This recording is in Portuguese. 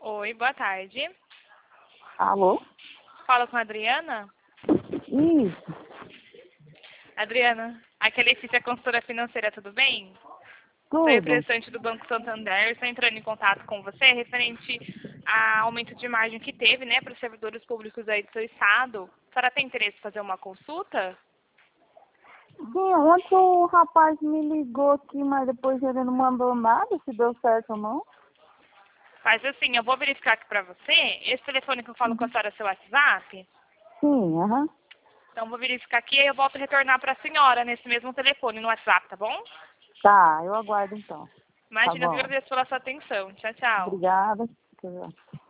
Oi, boa tarde. Alô? Fala com a Adriana? Isso, Adriana, aqui é a Letícia, consultora financeira, tudo bem? Sou tudo. representante do Banco Santander, estou entrando em contato com você referente ao aumento de margem que teve, né, para os servidores públicos aí do seu estado. A senhora tem interesse em fazer uma consulta? Sim, ontem o rapaz me ligou aqui, mas depois ele não mandou nada, se deu certo ou não. Faz assim, eu vou verificar aqui para você. Esse telefone que eu falo com a senhora é seu WhatsApp? Sim, aham. Então, vou verificar aqui e eu volto a retornar para a senhora nesse mesmo telefone, no WhatsApp, tá bom? Tá, eu aguardo então. Tá Imagina, eu bom. agradeço pela sua atenção. Tchau, tchau. Obrigada. Tchau.